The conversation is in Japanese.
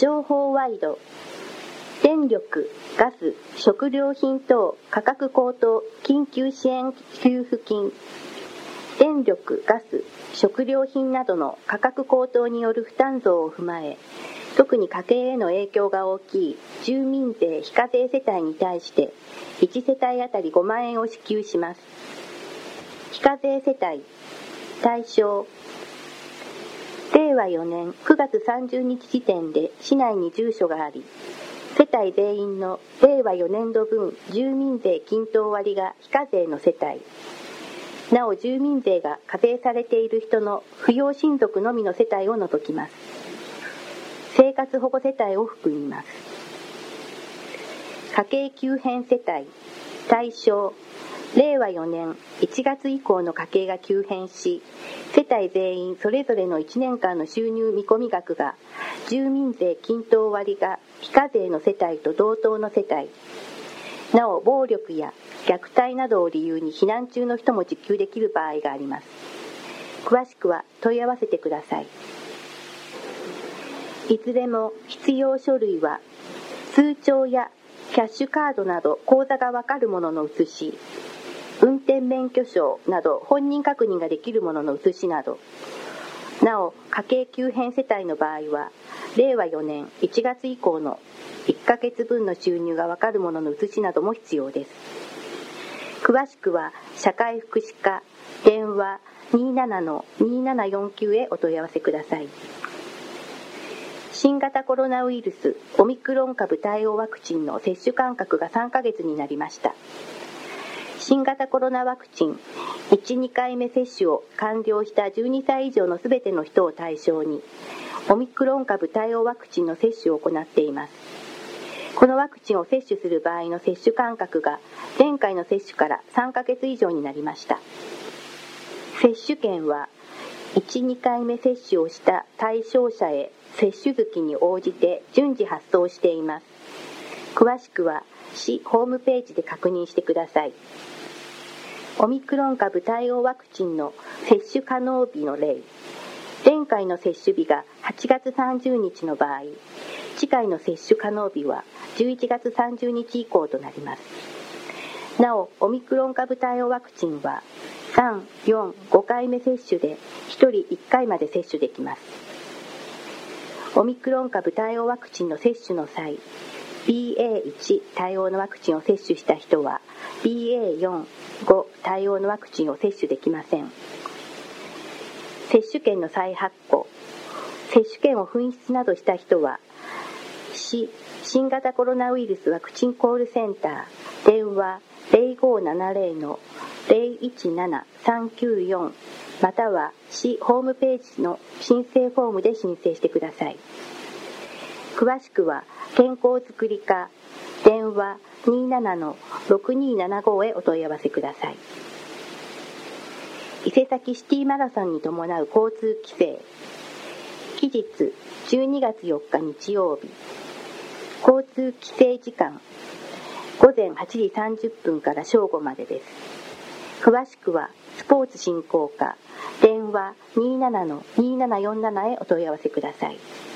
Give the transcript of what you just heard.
情報ワイド。電力、ガス、食料品等価格高騰緊急支援給付金。電力、ガス、食料品などの価格高騰による負担増を踏まえ、特に家計への影響が大きい住民税非課税世帯に対して1世帯当たり5万円を支給します。非課税世帯対象、令和4年9月30日時点で市内に住所があり、世帯全員の令和4年度分住民税均等割が非課税の世帯、なお住民税が課税されている人の扶養親族のみの世帯を除きます。生活保護世帯を含みます。家計急変世帯対象、令和4年1月以降の家計が急変し、世帯全員それぞれの1年間の収入見込み額が住民税均等割が非課税の世帯と同等の世帯、なお暴力や虐待などを理由に避難中の人も受給できる場合があります。詳しくは問い合わせてください。いずれも必要書類は通帳やキャッシュカードなど口座がわかるものの写し、運転免許証など本人確認ができるものの写しなど、なお家計急変世帯の場合は令和4年1月以降の1ヶ月分の収入がわかるものの写しなども必要です。詳しくは社会福祉課電話 27-2749 へお問い合わせください。新型コロナウイルスオミクロン株対応ワクチンの接種間隔が3ヶ月になりました。新型コロナワクチン1、2回目接種を完了した12歳以上のすべての人を対象に、オミクロン株対応ワクチンの接種を行っています。このワクチンを接種する場合の接種間隔が前回の接種から3ヶ月以上になりました。接種券は1、2回目接種をした対象者へ接種月に応じて順次発送しています。詳しくは市ホームページで確認してください。オミクロン株対応ワクチンの接種可能日の例。前回の接種日が8月30日の場合、次回の接種可能日は11月30日以降となります。なお、オミクロン株対応ワクチンは3、4、5回目接種で1人1回まで接種できます。オミクロン株対応ワクチンの接種の際、BA.1 対応のワクチンを接種した人は BA.4、5対応のワクチンを接種できません。接種券の再発行、接種券を紛失などした人は市新型コロナウイルスワクチンコールセンター電話 0570-017-394 または市ホームページの申請フォームで申請してください。詳しくは健康づくり課電話 27-6275 へお問い合わせください。伊勢崎シティマラソンに伴う交通規制。期日12月4日日曜日。交通規制時間午前8時30分から正午までです。詳しくはスポーツ振興課電話 27-2747 へお問い合わせください。